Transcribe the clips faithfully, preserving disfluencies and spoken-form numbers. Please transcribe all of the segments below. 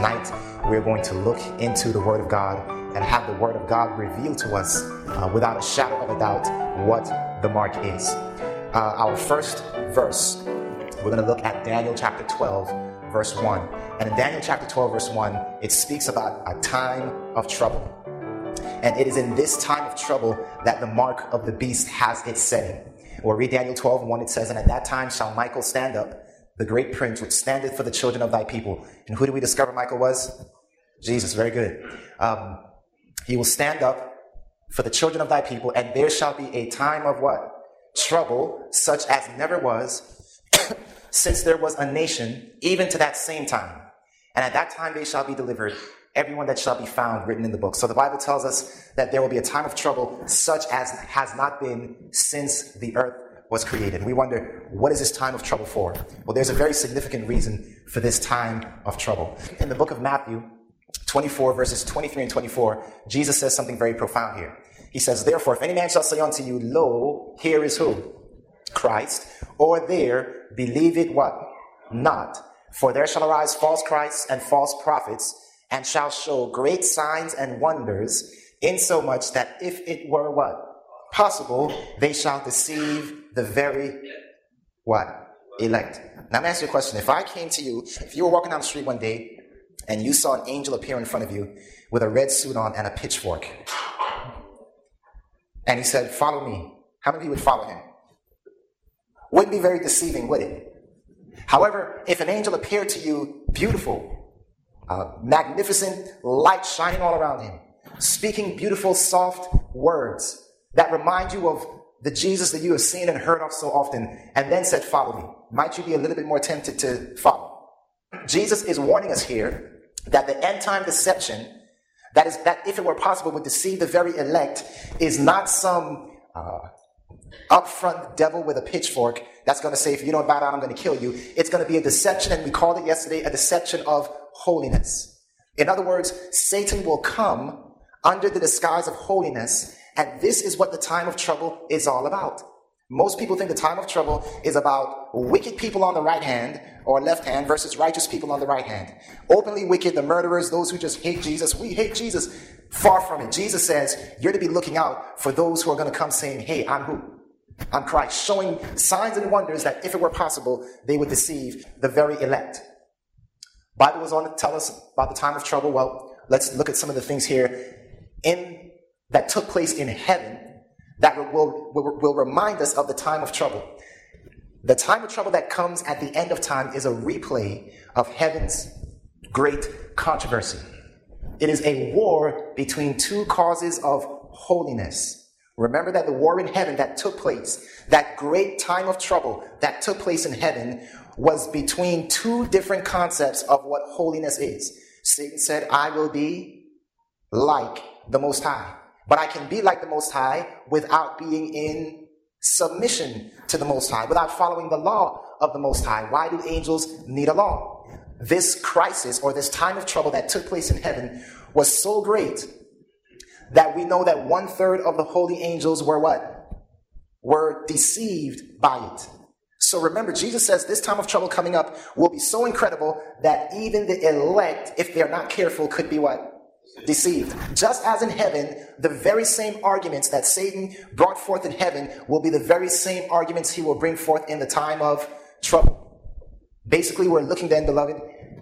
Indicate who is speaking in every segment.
Speaker 1: tonight we're going to look into the Word of God and have the Word of God reveal to us uh, without a shadow of a doubt what the mark is. Uh, our first verse, we're going to look at Daniel chapter twelve, verse one. And in Daniel chapter twelve, verse one, it speaks about a time of trouble. And it is in this time of trouble that the mark of the beast has its setting. We'll read Daniel twelve, one. It says, "And at that time shall Michael stand up, the great prince, which standeth for the children of thy people." And who do we discover Michael was? Jesus. Very good. Um, he will stand up for the children of thy people, and there shall be a time of what? Trouble, such as never was, since there was a nation, even to that same time. And at that time they shall be delivered, everyone that shall be found written in the book. So the Bible tells us that there will be a time of trouble such as has not been since the earth was created. We wonder, what is this time of trouble for? Well, there's a very significant reason for this time of trouble. In the book of Matthew twenty-four, verses twenty-three and twenty-four, Jesus says something very profound here. He says, "Therefore, if any man shall say unto you, Lo, here is who? Christ, or there, believe it what? Not. For there shall arise false Christs and false prophets, and shall show great signs and wonders, insomuch that if it were what? Possible, they shall deceive the very what? Elect." Now, I'm going to ask you a question. If I came to you, if you were walking down the street one day, and you saw an angel appear in front of you with a red suit on and a pitchfork, and he said, "Follow me," how many of you would follow him? Wouldn't be very deceiving, would it? However, if an angel appeared to you beautiful, uh, magnificent light shining all around him, speaking beautiful, soft words that remind you of the Jesus that you have seen and heard of so often, and then said, "Follow me," might you be a little bit more tempted to follow? Jesus is warning us here that the end time deception, that is, that if it were possible would deceive the very elect, is not some uh, upfront devil with a pitchfork that's going to say, "If you don't bow down, I'm going to kill you." It's going to be a deception, and we called it yesterday a deception of holiness. In other words, Satan will come under the disguise of holiness, and this is what the time of trouble is all about. Most people think the time of trouble is about wicked people on the right hand or left hand versus righteous people on the right hand. Openly wicked, the murderers, those who just hate Jesus. We hate Jesus. Far from it. Jesus says you're to be looking out for those who are going to come saying, "Hey, I'm who? I'm Christ," showing signs and wonders that if it were possible, they would deceive the very elect. Bible goes on to tell us about the time of trouble. Well, let's look at some of the things here in that took place in heaven that will, will, will remind us of the time of trouble. The time of trouble that comes at the end of time is a replay of heaven's great controversy. It is a war between two causes of holiness. Remember that the war in heaven that took place, that great time of trouble that took place in heaven, was between two different concepts of what holiness is. Satan said, "I will be like the Most High." But I can be like the Most High without being in submission to the Most High, without following the law of the Most High. Why do angels need a law? This crisis, or this time of trouble that took place in heaven, was so great that we know that one third of the holy angels were what? Were deceived by it. So remember, Jesus says this time of trouble coming up will be so incredible that even the elect, if they're not careful, could be what? Deceived. Just as in heaven, the very same arguments that Satan brought forth in heaven will be the very same arguments he will bring forth in the time of trouble. Basically, we're looking then, beloved,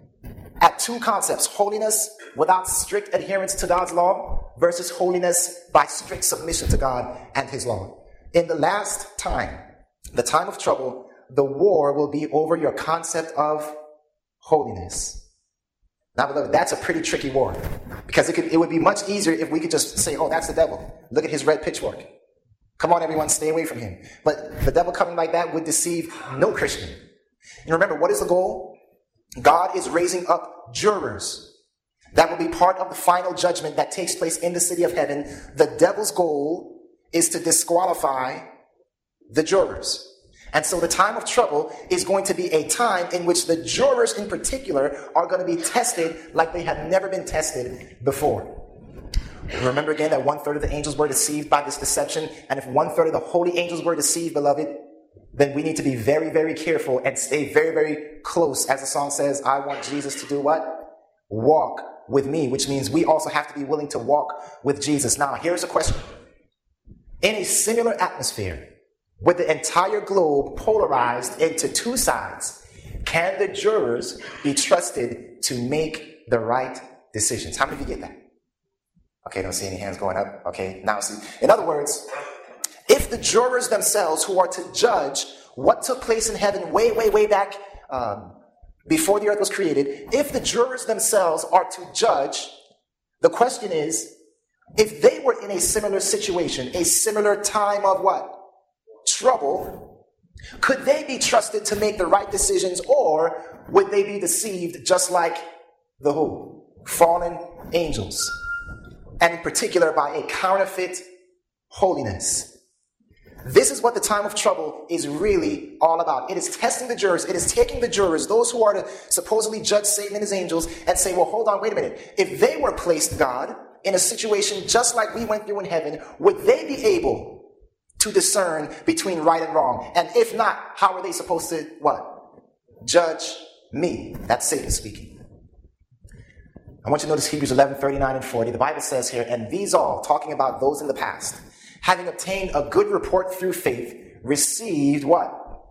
Speaker 1: at two concepts: holiness without strict adherence to God's law versus holiness by strict submission to God and his law. In the last time, the time of trouble, the war will be over your concept of holiness. Now, beloved, that's a pretty tricky war, because it could, it would be much easier if we could just say, "Oh, that's the devil. Look at his red pitchfork. Come on, everyone, stay away from him." But the devil coming like that would deceive no Christian. And remember, what is the goal? God is raising up jurors that will be part of the final judgment that takes place in the city of heaven. The devil's goal is to disqualify the jurors. And so the time of trouble is going to be a time in which the jurors in particular are going to be tested like they have never been tested before. Remember again that one third of the angels were deceived by this deception. And if one third of the holy angels were deceived, beloved, then we need to be very, very careful and stay very, very close. As the song says, I want Jesus to do what? walk with me, which means we also have to be willing to walk with Jesus. Now, here's a question. In a similar atmosphere, with the entire globe polarized into two sides, can the jurors be trusted to make the right decisions? How many of you get that? Okay, don't see any hands going up. Okay, now see. In other words, if the jurors themselves who are to judge what took place in heaven way, way, way back um, before the earth was created, if the jurors themselves are to judge, the question is, if they were in a similar situation, a similar time of what? Trouble, could they be trusted to make the right decisions, or would they be deceived just like the who? Fallen angels. And in particular by a counterfeit holiness. This is what the time of trouble is really all about. It is testing the jurors. It is taking the jurors, those who are to supposedly judge Satan and his angels, and say, well, hold on, wait a minute. If they were placed, God, in a situation just like we went through in heaven, would they be able to discern between right and wrong? And if not, how are they supposed to, what? Judge me. That's Satan speaking. I want you to notice Hebrews eleven, thirty-nine and forty. The Bible says here, and these all, talking about those in the past, having obtained a good report through faith, received what?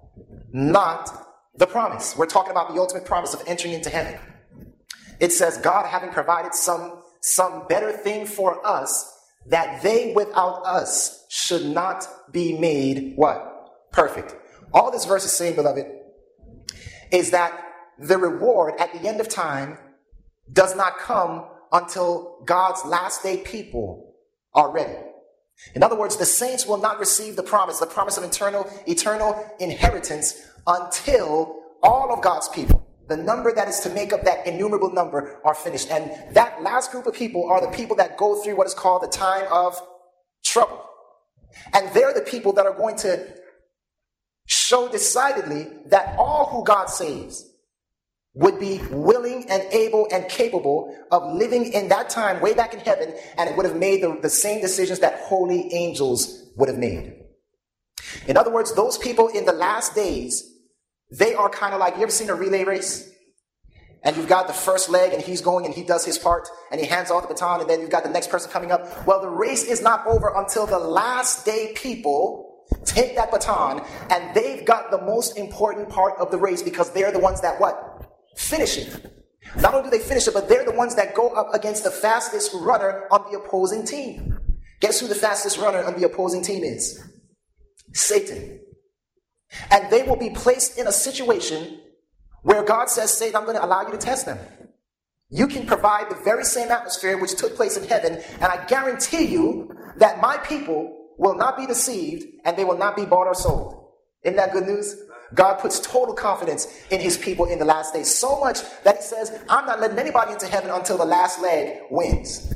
Speaker 1: Not the promise. We're talking about the ultimate promise of entering into heaven. It says, God having provided some, some better thing for us, that they without us should not be made what? Perfect. All this verse is saying, beloved, is that the reward at the end of time does not come until God's last day people are ready. In other words, the saints will not receive the promise, the promise of eternal, eternal inheritance, until all of God's people, the number that is to make up that innumerable number, are finished. And that last group of people are the people that go through what is called the time of trouble. And they're the people that are going to show decidedly that all who God saves would be willing and able and capable of living in that time way back in heaven, and it would have made the, the same decisions that holy angels would have made. In other words, those people in the last days, they are kind of like, you ever seen a relay race? And you've got the first leg and he's going and he does his part and he hands off the baton, and then you've got the next person coming up. Well, the race is not over until the last day people take that baton, and they've got the most important part of the race, because they're the ones that what? Finish it. Not only do they finish it, but they're the ones that go up against the fastest runner on the opposing team. Guess who the fastest runner on the opposing team is? Satan. And they will be placed in a situation where God says, Satan, I'm going to allow you to test them. You can provide the very same atmosphere which took place in heaven, and I guarantee you that my people will not be deceived and they will not be bought or sold. Isn't that good news? God puts total confidence in his people in the last days, so much that he says, I'm not letting anybody into heaven until the last leg wins.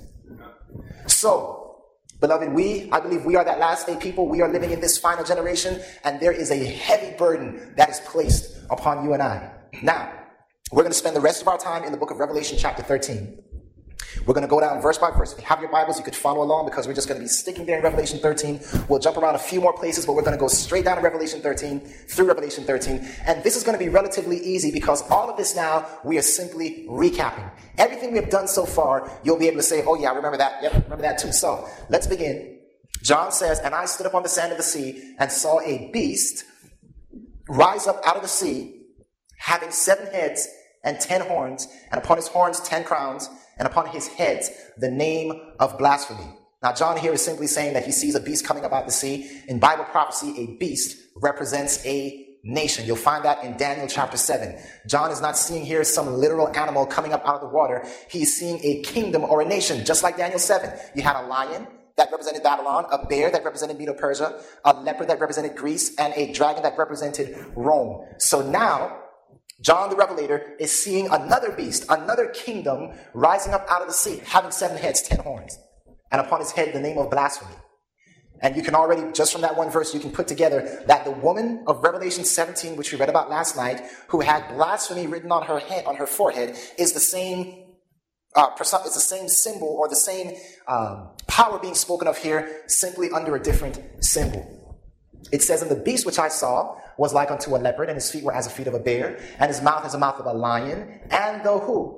Speaker 1: So, beloved, we, I believe we are that last day people. We are living in this final generation, and there is a heavy burden that is placed upon you and I. Now, we're going to spend the rest of our time in the book of Revelation chapter thirteen. We're going to go down verse by verse. If you have your Bibles, you could follow along, because we're just going to be sticking there in Revelation thirteen. We'll jump around a few more places, but we're going to go straight down to Revelation thirteen, through Revelation thirteen. And this is going to be relatively easy, because all of this now, we are simply recapping. Everything we have done so far, you'll be able to say, oh yeah, I remember that. Yep, remember that too. So, let's begin. John says, and I stood up on the sand of the sea and saw a beast rise up out of the sea, having seven heads and ten horns, and upon his horns ten crowns, and upon his heads the name of blasphemy. Now, John here is simply saying that he sees a beast coming about the sea. In Bible prophecy, a beast represents a nation. You'll find that in Daniel chapter seven. John is not seeing here some literal animal coming up out of the water. He's seeing a kingdom or a nation, just like Daniel seven. You had a lion that represented Babylon, a bear that represented Medo-Persia, a leopard that represented Greece, and a dragon that represented Rome. So now, John the Revelator is seeing another beast, another kingdom rising up out of the sea, having seven heads, ten horns, and upon his head the name of blasphemy. And you can already, just from that one verse, you can put together that the woman of Revelation seventeen, which we read about last night, who had blasphemy written on her head, on her forehead, is the same, uh, it's the same symbol, or the same um, power being spoken of here, simply under a different symbol. It says, and the beast which I saw was like unto a leopard, and his feet were as the feet of a bear, and his mouth as the mouth of a lion, and the who?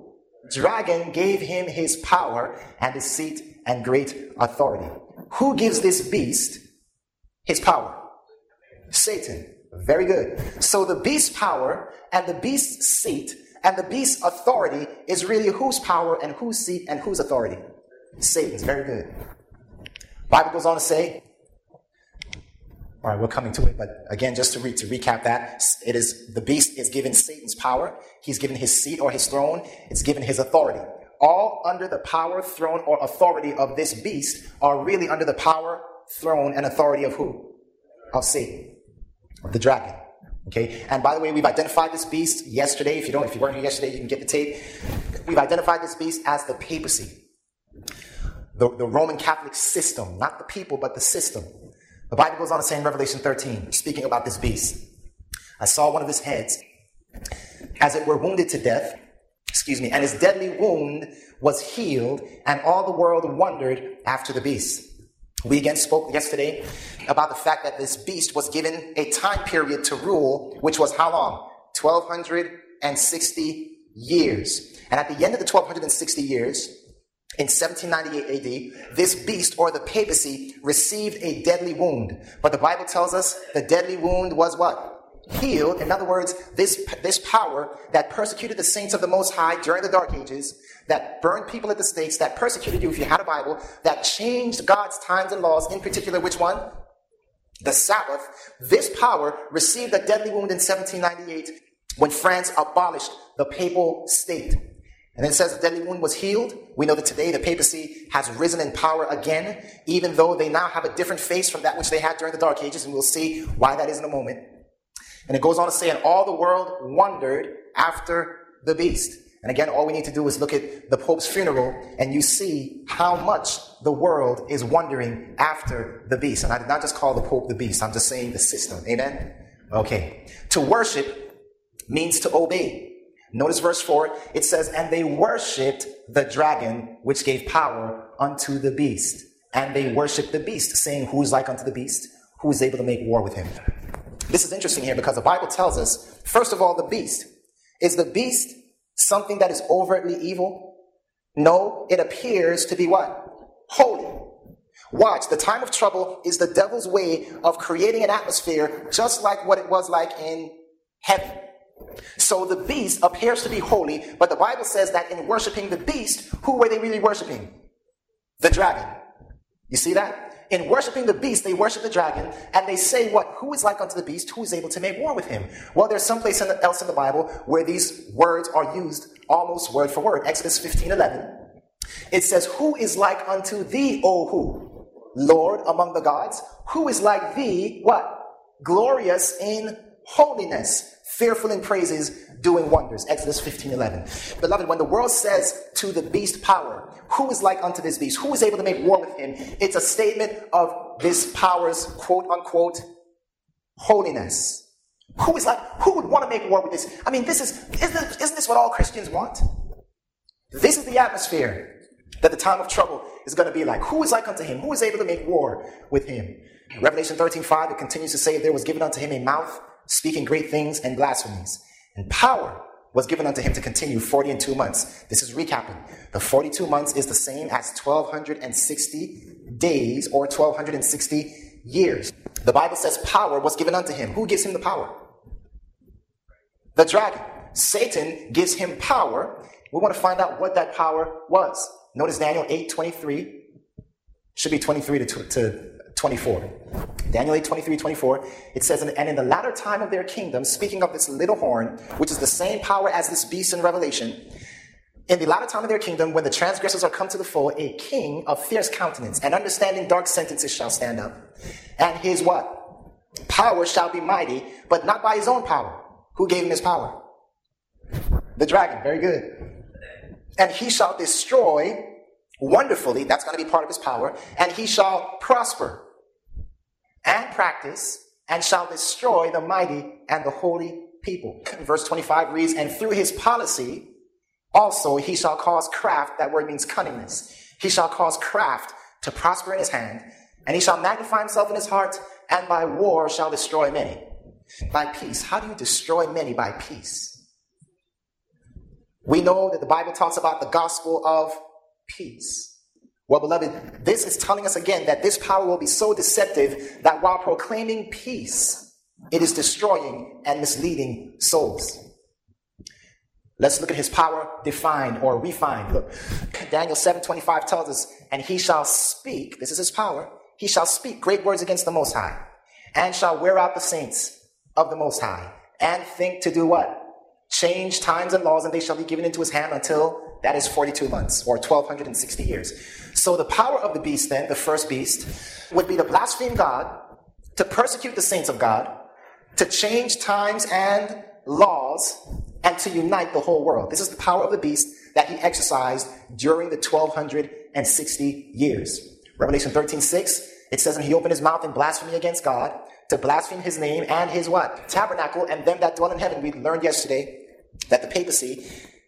Speaker 1: dragon gave him his power and his seat and great authority. Who gives this beast his power? Satan. Very good. So the beast's power and the beast's seat and the beast's authority is really whose power and whose seat and whose authority? Satan's. Very good. Bible goes on to say, all right, we're coming to it, but again, just to, re- to recap that, it is the beast is given Satan's power. He's given his seat or his throne. It's given his authority. All under the power, throne, or authority of this beast are really under the power, throne, and authority of who? Of Satan, of the dragon. Okay, and by the way, we've identified this beast yesterday. If you don't, if you weren't here yesterday, you can get the tape. We've identified this beast as the papacy, the, the Roman Catholic system, not the people, but the system. The Bible goes on to say in Revelation thirteen, speaking about this beast, I saw one of his heads, as it were wounded to death, excuse me, and his deadly wound was healed, and all the world wondered after the beast. We again spoke yesterday about the fact that this beast was given a time period to rule, which was how long? twelve sixty years. And at the end of the twelve sixty years, in seventeen ninety-eight A D, this beast or the papacy received a deadly wound. But the Bible tells us the deadly wound was what? Healed. In other words, this, this power that persecuted the saints of the Most High during the Dark Ages, that burned people at the stakes, that persecuted you if you had a Bible, that changed God's times and laws, in particular, which one? The Sabbath. This power received a deadly wound in seventeen ninety-eight when France abolished the papal state. And then it says the deadly wound was healed. We know that today the papacy has risen in power again, even though they now have a different face from that which they had during the Dark Ages, and we'll see why that is in a moment. And it goes on to say, and all the world wondered after the beast. And again, all we need to do is look at the Pope's funeral, and you see how much the world is wondering after the beast. And I did not just call the Pope the beast. I'm just saying the system. Amen? Okay. To worship means to obey. Notice verse four. It says, and they worshipped the dragon, which gave power unto the beast. And they worshipped the beast, saying, who is like unto the beast? Who is able to make war with him? This is interesting here because the Bible tells us, first of all, the beast. Is the beast something that is overtly evil? No, it appears to be what? Holy. Watch, the time of trouble is the devil's way of creating an atmosphere just like what it was like in heaven. So the beast appears to be holy, but the Bible says that in worshiping the beast, who were they really worshiping? The dragon. You see that? In worshiping the beast, they worship the dragon, and they say what? Who is like unto the beast? Who is able to make war with him? Well, there's some place else in the Bible where these words are used almost word for word. Exodus fifteen eleven. It says, who is like unto thee, O who? Lord among the gods. Who is like thee, what? Glorious in holiness, fearful in praises, doing wonders. Exodus fifteen eleven. Beloved, when the world says to the beast power, who is like unto this beast? Who is able to make war with him? It's a statement of this power's quote unquote holiness. Who is like, who would want to make war with this? I mean, this is, isn't, isn't this what all Christians want? This is the atmosphere that the time of trouble is going to be like. Who is like unto him? Who is able to make war with him? Revelation thirteen five, it continues to say, there was given unto him a mouth speaking great things and blasphemies, and power was given unto him to continue forty and two months. This is recapping. The forty-two months is the same as twelve sixty days or twelve sixty years. The Bible says power was given unto him. Who gives him the power? The dragon. Satan gives him power. We want to find out what that power was. Notice Daniel eight twenty-three. Should be twenty-three to, to twenty-four. Daniel eight twenty-three twenty-four. It says, and in the latter time of their kingdom, speaking of this little horn, which is the same power as this beast in Revelation, in the latter time of their kingdom, when the transgressors are come to the full, a king of fierce countenance and understanding dark sentences shall stand up. And his what? Power shall be mighty, but not by his own power. Who gave him his power? The dragon. Very good. And he shall destroy wonderfully. That's going to be part of his power. And he shall prosper and practice and shall destroy the mighty and the holy people. Verse twenty-five reads, and through his policy also he shall cause craft, that word means cunningness. He shall cause craft to prosper in his hand, and he shall magnify himself in his heart, and by war shall destroy many. By peace. How do you destroy many by peace? We know that the Bible talks about the gospel of peace. Well, beloved, this is telling us again that this power will be so deceptive that while proclaiming peace, it is destroying and misleading souls. Let's look at his power defined or refined. Look, Daniel seven twenty-five tells us, and he shall speak, this is his power, he shall speak great words against the Most High, and shall wear out the saints of the Most High, and think to do what? Change times and laws, and they shall be given into his hand until that is forty-two months, or twelve sixty years. So the power of the beast then, the first beast, would be to blaspheme God, to persecute the saints of God, to change times and laws, and to unite the whole world. This is the power of the beast that he exercised during the twelve sixty years. Revelation thirteen six, it says, and he opened his mouth in blasphemy against God, to blaspheme his name and his what? Tabernacle, and them that dwell in heaven. We learned yesterday that the papacy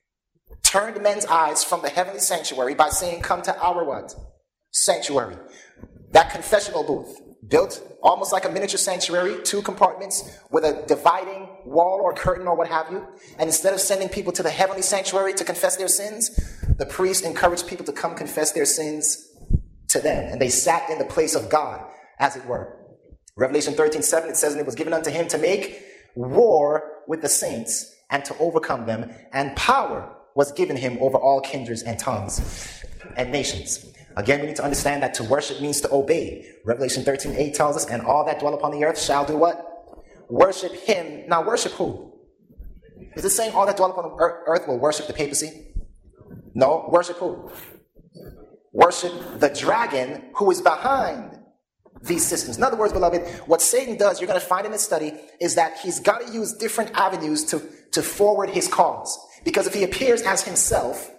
Speaker 1: turned men's eyes from the heavenly sanctuary by saying, come to our what? Sanctuary. That confessional booth, built almost like a miniature sanctuary, two compartments with a dividing wall or curtain or what have you. And instead of sending people to the heavenly sanctuary to confess their sins, the priest encouraged people to come confess their sins to them. And they sat in the place of God, as it were. Revelation thirteen seven, it says, and it was given unto him to make war with the saints and to overcome them, and power was given him over all kindreds and tongues and nations. Again, we need to understand that to worship means to obey. Revelation thirteen eight tells us, and all that dwell upon the earth shall do what? Worship him. Now, worship who? Is it saying all that dwell upon the earth will worship the papacy? No, worship who? Worship the dragon who is behind these systems. In other words, beloved, what Satan does, you're going to find in this study, is that he's got to use different avenues to, to forward his cause. Because if he appears as himself,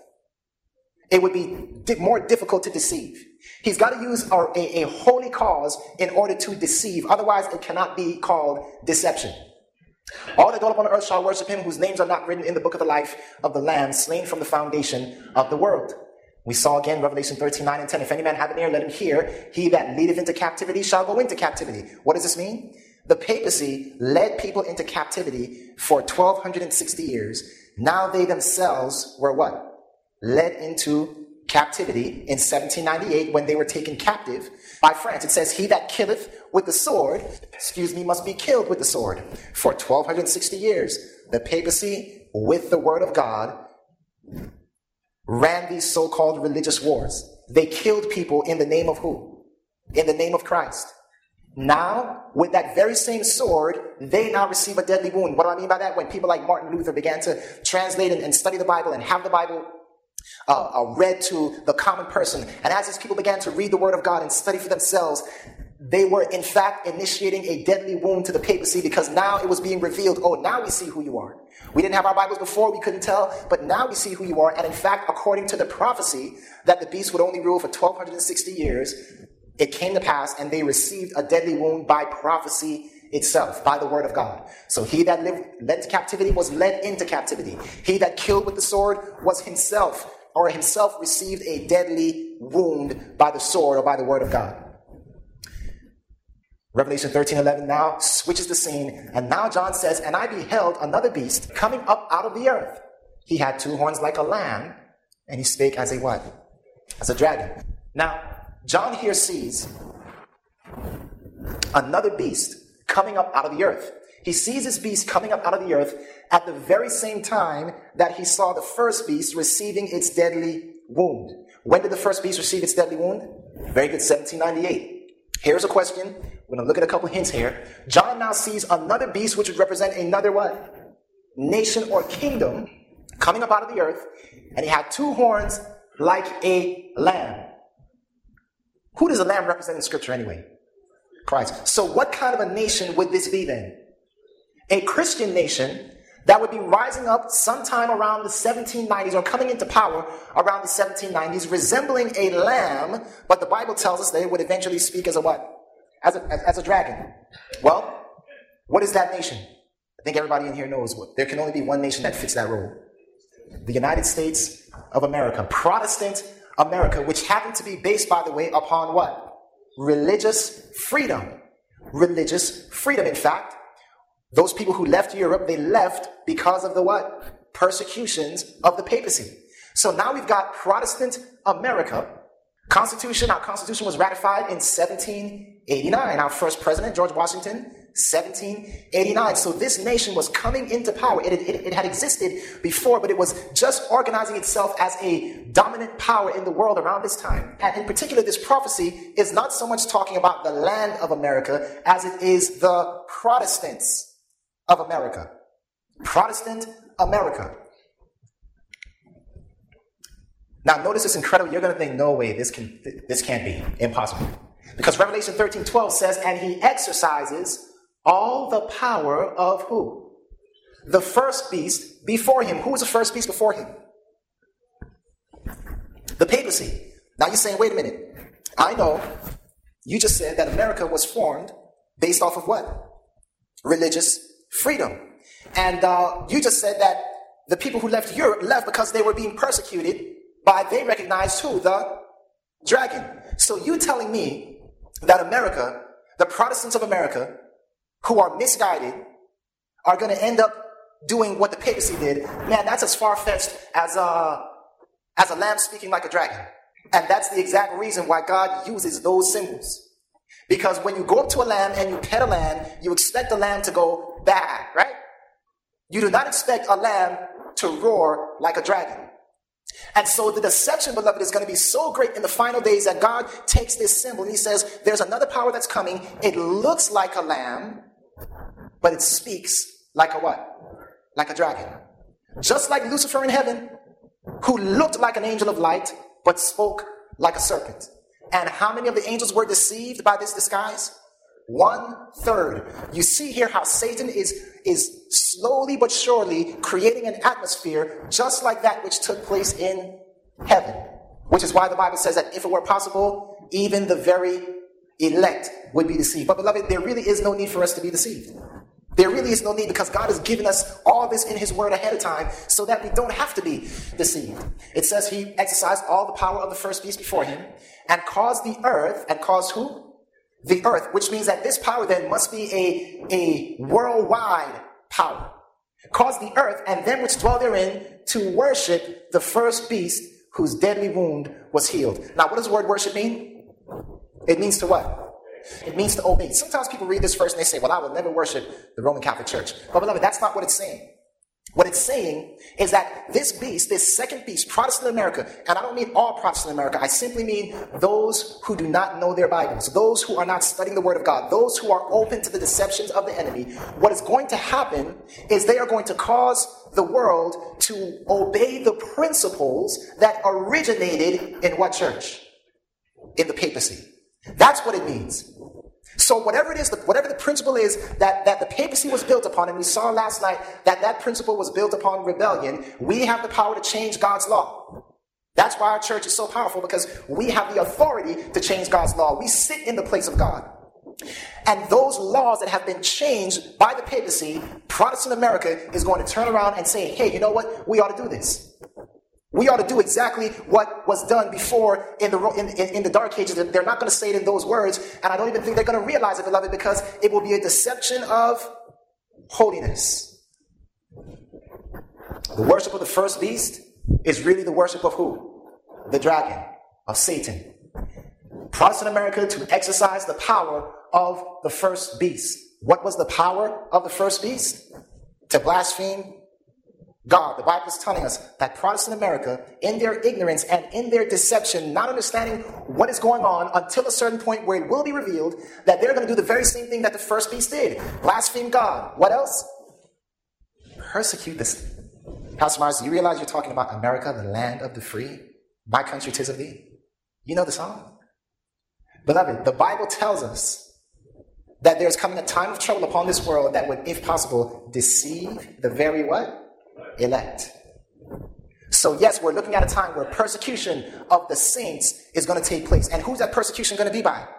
Speaker 1: it would be di- more difficult to deceive. He's got to use a, a, a holy cause in order to deceive. Otherwise, it cannot be called deception. All that dwell upon the earth shall worship him, whose names are not written in the book of the life of the Lamb, slain from the foundation of the world. We saw again Revelation thirteen nine and ten. If any man have an ear, let him hear. He that leadeth into captivity shall go into captivity. What does this mean? The papacy led people into captivity for twelve sixty years. Now they themselves were what? Led into captivity in seventeen ninety-eight when they were taken captive by France. It says, he that killeth with the sword, excuse me, must be killed with the sword. For twelve sixty years, the papacy, with the word of God, ran these so-called religious wars. They killed people in the name of who? In the name of Christ. Now, with that very same sword, they now receive a deadly wound. What do I mean by that? When people like Martin Luther began to translate and, and study the Bible and have the Bible uh, uh, read to the common person, and as these people began to read the Word of God and study for themselves, they were in fact initiating a deadly wound to the papacy, because now it was being revealed, oh, now we see who you are. We didn't have our Bibles before, we couldn't tell, but now we see who you are. And in fact, according to the prophecy that the beast would only rule for twelve sixty years, it came to pass, and they received a deadly wound by prophecy itself, by the word of God. So he that lived, led to captivity was led into captivity. He that killed with the sword was himself, or himself received a deadly wound by the sword or by the word of God. Revelation thirteen eleven now switches the scene, and now John says, and I beheld another beast coming up out of the earth. He had two horns like a lamb, and he spake as a what? As a dragon. Now, John here sees another beast coming up out of the earth. He sees this beast coming up out of the earth at the very same time that he saw the first beast receiving its deadly wound. When did the first beast receive its deadly wound? Very good, seventeen ninety-eight. Here's a question. We're going to look at a couple hints here. John now sees another beast, which would represent another what? Nation or kingdom coming up out of the earth, and he had two horns like a lamb. Who does a lamb represent in Scripture anyway? Christ. So what kind of a nation would this be then? A Christian nation that would be rising up sometime around the seventeen nineties, or coming into power around the seventeen nineties, resembling a lamb, but the Bible tells us that it would eventually speak as a what? As a, as, as a dragon. Well, what is that nation? I think everybody in here knows what. There can only be one nation that fits that role. The United States of America. Protestant America, which happened to be based, by the way, upon what? Religious freedom. Religious freedom. In fact, those people who left Europe, they left because of the what? persecutions of the papacy. So now we've got Protestant America. Constitution, our Constitution was ratified in seventeen eighty-nine. Our first president, George Washington, seventeen eighty-nine. So this nation was coming into power. It, it, it had existed before, but it was just organizing itself as a dominant power in the world around this time. And in particular, this prophecy is not so much talking about the land of America as it is the Protestants of America. Protestant America. Now, notice it's incredible. You're going to think, no way, this can this can't be. Impossible. Because Revelation thirteen twelve says, and he exercises all the power of who? The first beast before him. Who was the first beast before him? The papacy. Now you're saying, wait a minute. I know you just said that America was formed based off of what? Religious freedom. And uh, you just said that the people who left Europe left because they were being persecuted by, they recognized who? The dragon. So you telling me that America, the Protestants of America, who are misguided, are going to end up doing what the papacy did? Man, that's as far-fetched as a, as a lamb speaking like a dragon. And that's the exact reason why God uses those symbols. Because when you go up to a lamb and you pet a lamb, you expect the lamb to go bad, right? You do not expect a lamb to roar like a dragon. And so the deception, beloved, is going to be so great in the final days that God takes this symbol and he says, there's another power that's coming. It looks like a lamb, but it speaks like a what? Like a dragon. Just like Lucifer in heaven, who looked like an angel of light, but spoke like a serpent. And how many of the angels were deceived by this disguise? One third. You see here how Satan is, is slowly but surely creating an atmosphere just like that which took place in heaven. Which is why the Bible says that if it were possible, even the very elect would be deceived. But beloved, there really is no need for us to be deceived. There really is no need, because God has given us all this in his word ahead of time so that we don't have to be deceived. It says he exercised all the power of the first beast before him and caused the earth, and caused who? The earth, which means that this power then must be a, a worldwide power. Caused the earth and them which dwell therein to worship the first beast whose deadly wound was healed. Now, what does the word worship mean? It means to what? It means to obey. Sometimes people read this verse and they say, well, I will never worship the Roman Catholic Church. But beloved, that's not what it's saying. What it's saying is that this beast, this second beast, Protestant America, and I don't mean all Protestant America, I simply mean those who do not know their Bibles, those who are not studying the Word of God, those who are open to the deceptions of the enemy. What is going to happen is they are going to cause the world to obey the principles that originated in what church? In the papacy. That's what it means. So whatever it is, whatever the principle is that, that the papacy was built upon, and we saw last night that that principle was built upon rebellion, we have the power to change God's law. That's why our church is so powerful, because we have the authority to change God's law. We sit in the place of God. And those laws that have been changed by the papacy, Protestant America is going to turn around and say, hey, you know what? We ought to do this. We ought to do exactly what was done before in the in, in, in the Dark Ages. They're not going to say it in those words, and I don't even think they're going to realize it, beloved, because it will be a deception of holiness. The worship of the first beast is really the worship of who? The dragon, of Satan. Protestant America to exercise the power of the first beast. What was the power of the first beast? To blaspheme God. The Bible is telling us that Protestant America, in their ignorance and in their deception, not understanding what is going on until a certain point where it will be revealed, that they're going to do the very same thing that the first beast did. Blaspheme God. What else? Persecute this. Pastor Mars, do you realize you're talking about America, the land of the free? My country, 'tis of thee. You know the song? Beloved, the Bible tells us that there's coming a time of trouble upon this world that would, if possible, deceive the very what? Elect. So yes, we're looking at a time where persecution of the saints is going to take place. And who's that persecution going to be by?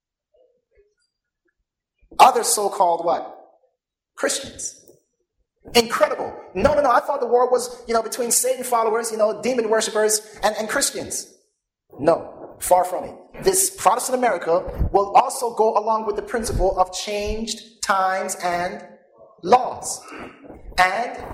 Speaker 1: Other so-called what? Christians. Incredible. No, no, no. I thought the war was, you know, between Satan followers, you know, demon worshippers and, and Christians. No, far from it. This Protestant America will also go along with the principle of changed times and laws. And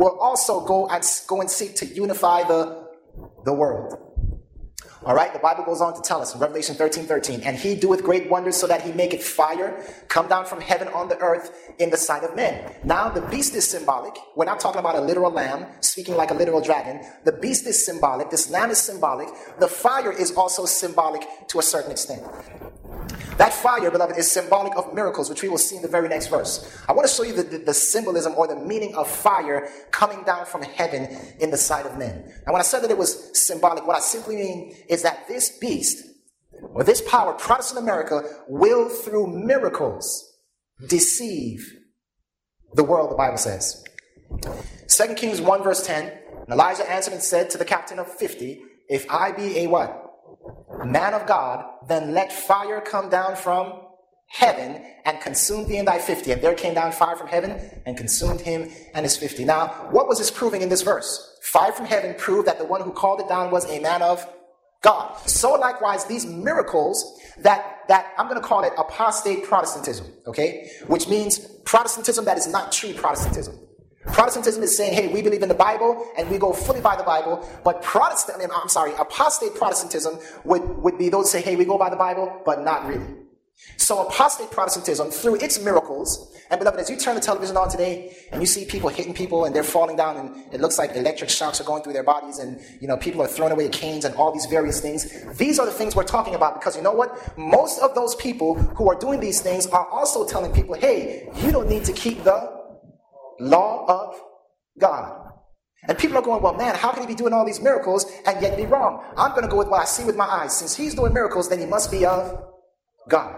Speaker 1: will also go and go and seek to unify the, the world. All right, the Bible goes on to tell us in Revelation thirteen thirteen, and he doeth great wonders so that he maketh fire come down from heaven on the earth in the sight of men. Now, the beast is symbolic. We're not talking about a literal lamb speaking like a literal dragon. The beast is symbolic. This lamb is symbolic. The fire is also symbolic to a certain extent. That fire, beloved, is symbolic of miracles, which we will see in the very next verse. I want to show you the, the, the symbolism or the meaning of fire coming down from heaven in the sight of men. And when I said that it was symbolic, what I simply mean is that this beast, or this power, Protestant America, will through miracles deceive the world, the Bible says. Second Kings one verse ten, and Elijah answered and said to the captain of fifty, if I be a what? Man of God, then let fire come down from heaven and consume thee and thy fifty. And there came down fire from heaven and consumed him and his fifty. Now, what was this proving in this verse? Fire from heaven proved that the one who called it down was a man of God. So likewise, these miracles that, that I'm going to call it apostate Protestantism, okay? Which means Protestantism that is not true Protestantism. Protestantism is saying, hey, we believe in the Bible and we go fully by the Bible. But Protestant, I mean, I'm sorry, apostate Protestantism would, would be those who say, hey, we go by the Bible, but not really. So apostate Protestantism, through its miracles, and beloved, as you turn the television on today and you see people hitting people and they're falling down and it looks like electric shocks are going through their bodies and, you know, people are throwing away canes and all these various things. These are the things we're talking about because you know what? Most of those people who are doing these things are also telling people, hey, you don't need to keep the law of God. And people are going, well, man, how can he be doing all these miracles and yet be wrong? I'm going to go with what I see with my eyes. Since he's doing miracles, then he must be of God.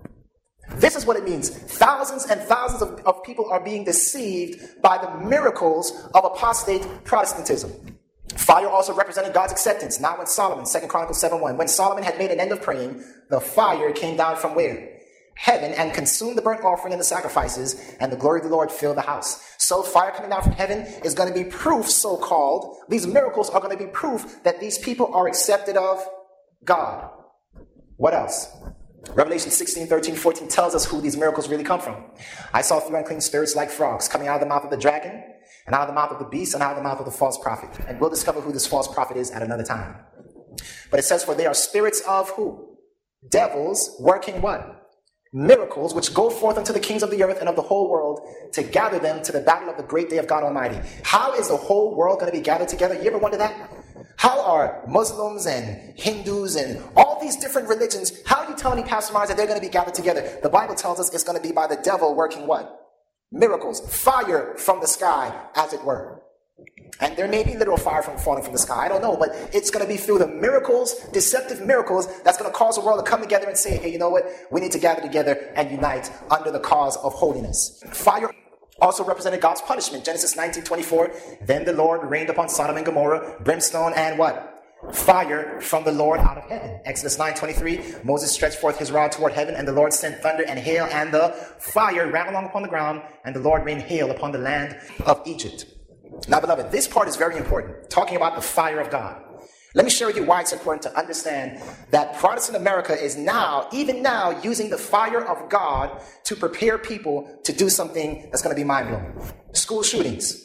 Speaker 1: This is what it means. Thousands and thousands of, of people are being deceived by the miracles of apostate Protestantism. Fire also represented God's acceptance. Now when Solomon, Second Chronicles seven one, when Solomon had made an end of praying, the fire came down from where? Heaven, and consumed the burnt offering and the sacrifices, and the glory of the Lord filled the house. So fire coming down from heaven is going to be proof, so-called. These miracles are going to be proof that these people are accepted of God. What else? Revelation sixteen, thirteen, fourteen tells us who these miracles really come from. I saw three unclean spirits like frogs coming out of the mouth of the dragon, and out of the mouth of the beast, and out of the mouth of the false prophet. And we'll discover who this false prophet is at another time. But it says, for they are spirits of who? Devils working what? Miracles, which go forth unto the kings of the earth and of the whole world to gather them to the battle of the great day of God Almighty. How is the whole world going to be gathered together? You ever wonder that? How are Muslims and Hindus and all these different religions, how are you telling me, Pastor Mars, that they're going to be gathered together? The Bible tells us it's going to be by the devil working what? Miracles. Fire from the sky, as it were. And there may be literal fire from falling from the sky. I don't know, but it's going to be through the miracles, deceptive miracles, that's going to cause the world to come together and say, hey, you know what? We need to gather together and unite under the cause of holiness. Fire also represented God's punishment. Genesis nineteen twenty-four. Then the Lord rained upon Sodom and Gomorrah brimstone and what? Fire from the Lord out of heaven. Exodus nine twenty-three. Moses stretched forth his rod toward heaven, and the Lord sent thunder and hail, and the fire ran along upon the ground, and the Lord rained hail upon the land of Egypt. Now, beloved, this part is very important, talking about the fire of God. Let me share with you why it's important to understand that Protestant America is now, even now, using the fire of God to prepare people to do something that's going to be mind-blowing. School shootings.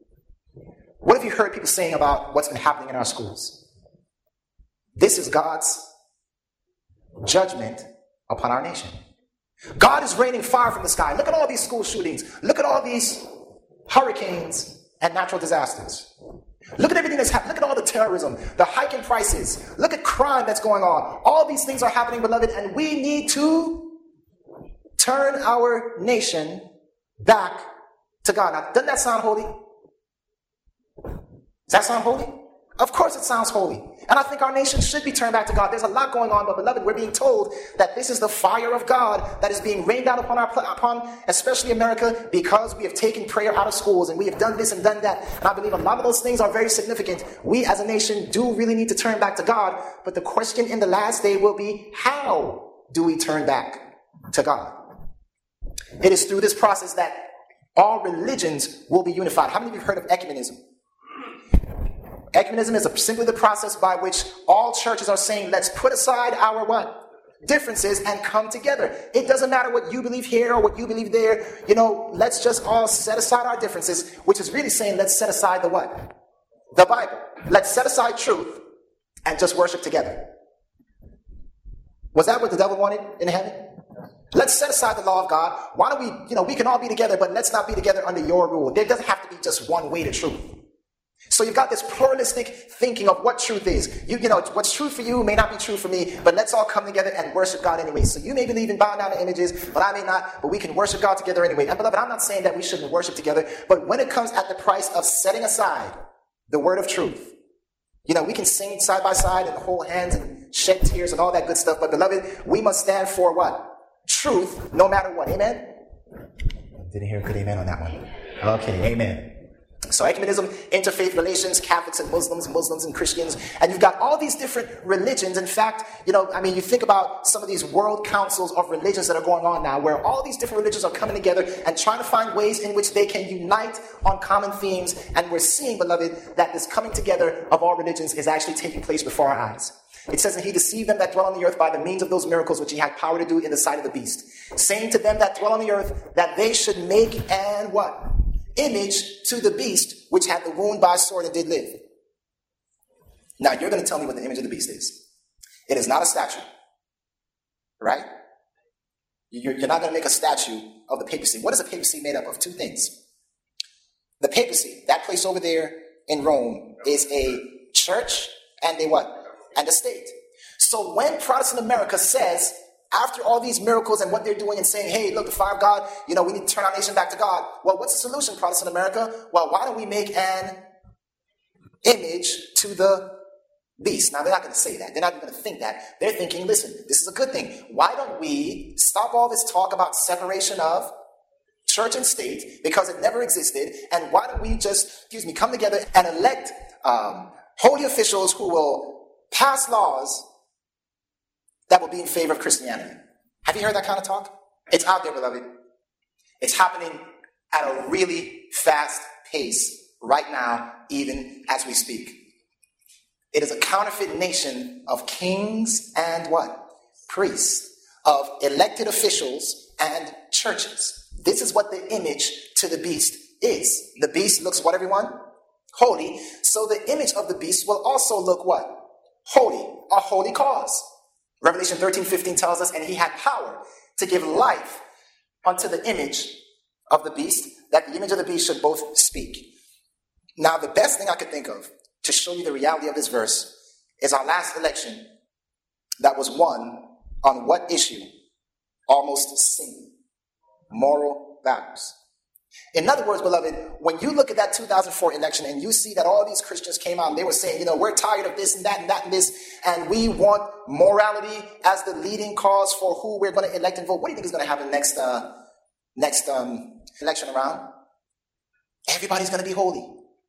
Speaker 1: What have you heard people saying about what's been happening in our schools? This is God's judgment upon our nation. God is raining fire from the sky. Look at all these school shootings. Look at all these hurricanes and natural disasters. Look at everything that's happening. Look at all the terrorism, the hike in prices. Look at crime that's going on. All these things are happening, beloved, and we need to turn our nation back to God. Now, doesn't that sound holy? Does that sound holy? Of course it sounds holy. And I think our nation should be turned back to God. There's a lot going on, but beloved, we're being told that this is the fire of God that is being rained down upon our, upon especially America, because we have taken prayer out of schools and we have done this and done that. And I believe a lot of those things are very significant. We as a nation do really need to turn back to God. But the question in the last day will be, how do we turn back to God? It is through this process that all religions will be unified. How many of you have heard of ecumenism? Ecumenism is a, simply the process by which all churches are saying, let's put aside our what? differences and come together. It doesn't matter what you believe here or what you believe there. You know, let's just all set aside our differences, which is really saying let's set aside the what? The Bible. Let's set aside truth and just worship together. Was that what the devil wanted in heaven? Let's set aside the law of God. Why don't we, you know, we can all be together, but let's not be together under your rule. There doesn't have to be just one way to truth. So you've got this pluralistic thinking of what truth is. You, you know, what's true for you may not be true for me, but let's all come together and worship God anyway. So you may believe in bowing down to images, but I may not, but we can worship God together anyway. And beloved, I'm not saying that we shouldn't worship together, but when it comes at the price of setting aside the word of truth, you know, we can sing side by side and hold hands and shed tears and all that good stuff, but beloved, we must stand for what? Truth, no matter what. Amen? Didn't hear a good amen on that one. Okay, amen. So ecumenism, interfaith relations, Catholics and Muslims, Muslims and Christians, and you've got all these different religions. In fact, you know, I mean, you think about some of these world councils of religions that are going on now, where all these different religions are coming together and trying to find ways in which they can unite on common themes. And we're seeing, beloved, that this coming together of all religions is actually taking place before our eyes. It says, and he deceived them that dwell on the earth by the means of those miracles which he had power to do in the sight of the beast, saying to them that dwell on the earth that they should make an what? Image to the beast which had the wound by a sword and did live. Now you're going to tell me what the image of the beast is. It is not a statue, right? You're, you're not going to make a statue of the papacy. What is a papacy made up of? Two things. The papacy, that place over there in Rome, is a church and a what? And a state. So when Protestant America says, after all these miracles and what they're doing and saying, hey, look, the fire of God, you know, we need to turn our nation back to God. Well, what's the solution, Protestant America? Well, why don't we make an image to the beast? Now, they're not going to say that. They're not going to think that. They're thinking, listen, this is a good thing. Why don't we stop all this talk about separation of church and state, because it never existed, and why don't we just, excuse me, come together and elect um, holy officials who will pass laws that will be in favor of Christianity. Have you heard that kind of talk? It's out there, beloved. It's happening at a really fast pace right now, even as we speak. It is a counterfeit nation of kings and what? Priests, of elected officials and churches. This is what the image to the beast is. The beast looks what, everyone? Holy. So the image of the beast will also look what? Holy. A holy cause. Revelation thirteen fifteen tells us, and he had power to give life unto the image of the beast, that the image of the beast should both speak. Now, the best thing I could think of to show you the reality of this verse is our last election that was won on what issue? Almost single. Moral values. In other words, beloved, when you look at that two thousand four election and you see that all these Christians came out and they were saying, you know, we're tired of this and that and that and this, and we want morality as the leading cause for who we're going to elect and vote. What do you think is going to happen next uh, next um, election around? Everybody's going to be holy.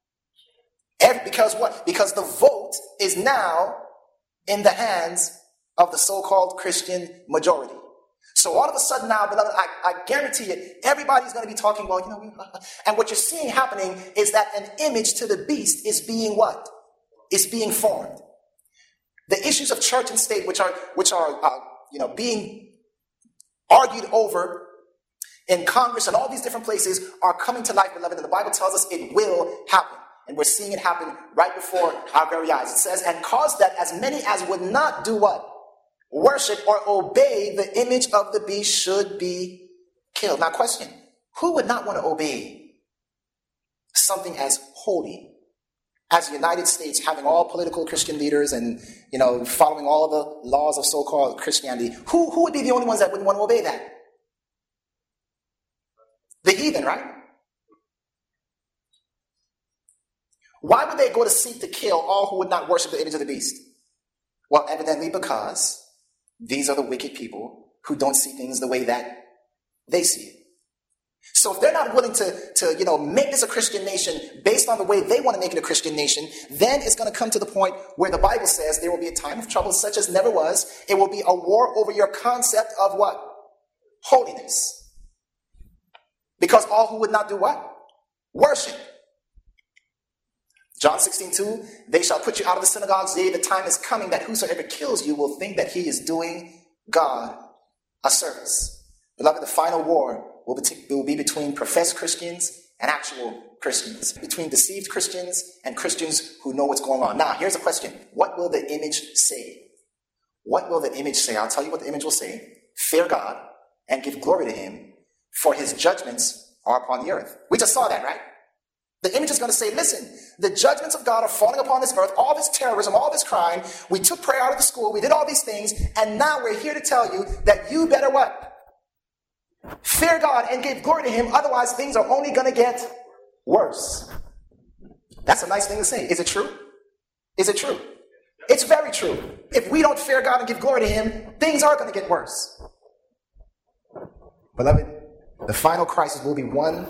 Speaker 1: Every, because what? Because the vote is now in the hands of the so-called Christian majority. So all of a sudden now, beloved, I, I guarantee you, everybody's going to be talking, well, you know, and what you're seeing happening is that an image to the beast is being what? Is being formed. The issues of church and state, which are, which are, uh, you know, being argued over in Congress and all these different places are coming to life, beloved, and the Bible tells us it will happen. And we're seeing it happen right before our very eyes. It says, and cause that as many as would not do what? Worship or obey the image of the beast should be killed. Now question, who would not want to obey something as holy as the United States, having all political Christian leaders and, you know, following all the laws of so-called Christianity? Who, who would be the only ones that wouldn't want to obey that? The heathen, right? Why would they go to seek to kill all who would not worship the image of the beast? Well, evidently because these are the wicked people who don't see things the way that they see it. So if they're not willing to, to, you know, make this a Christian nation based on the way they want to make it a Christian nation, then it's going to come to the point where the Bible says there will be a time of trouble such as never was. It will be a war over your concept of what? Holiness. Because all who would not do what? Worship. John sixteen two, they shall put you out of the synagogues. Yea, the time is coming that whosoever kills you will think that he is doing God a service. Beloved, the final war will be, will be between professed Christians and actual Christians, between deceived Christians and Christians who know what's going on. Now, here's a question. What will the image say? What will the image say? I'll tell you what the image will say. Fear God and give glory to him, for his judgments are upon the earth. We just saw that, right? The image is going to say, listen, the judgments of God are falling upon this earth, all this terrorism, all this crime. We took prayer out of the school. We did all these things. And now we're here to tell you that you better what? Fear God and give glory to him. Otherwise, things are only going to get worse. That's a nice thing to say. Is it true? Is it true? It's very true. If we don't fear God and give glory to him, things are going to get worse. Beloved, the final crisis will be one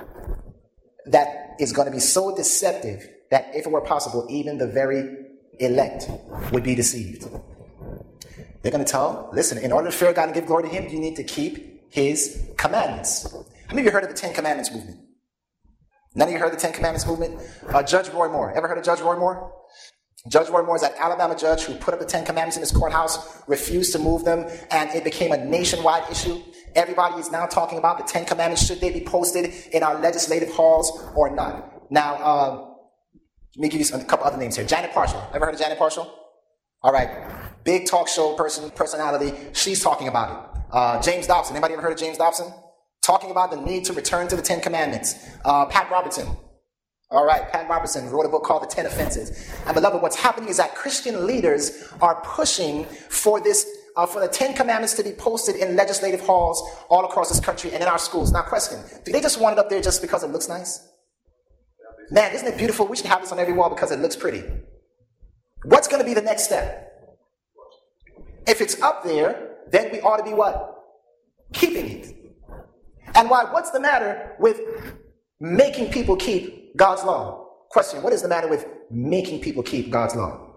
Speaker 1: that is going to be so deceptive that if it were possible, even the very elect would be deceived. They're going to tell, listen, in order to fear God and give glory to him, you need to keep his commandments. How many of you heard of the Ten Commandments movement? None of you heard of the Ten Commandments movement? Uh, Judge Roy Moore. Ever heard of Judge Roy Moore? Judge Roy Moore is that Alabama judge who put up the Ten Commandments in his courthouse, refused to move them, and it became a nationwide issue. Everybody is now talking about the Ten Commandments. Should they be posted in our legislative halls or not? Now, uh, let me give you a couple other names here. Janet Parshall. Ever heard of Janet Parshall? All right. Big talk show person, personality. She's talking about it. Uh, James Dobson. Anybody ever heard of James Dobson? Talking about the need to return to the Ten Commandments. Uh, Pat Robertson. All right, Pat Robertson wrote a book called The Ten Offenses. And beloved, what's happening is that Christian leaders are pushing for this, uh, for the Ten Commandments to be posted in legislative halls all across this country and in our schools. Now, question, do they just want it up there just because it looks nice? Man, isn't it beautiful? We should have this on every wall because it looks pretty. What's going to be the next step? If it's up there, then we ought to be what? Keeping it. And why? What's the matter with making people keep God's law? Question, what is the matter with making people keep God's law?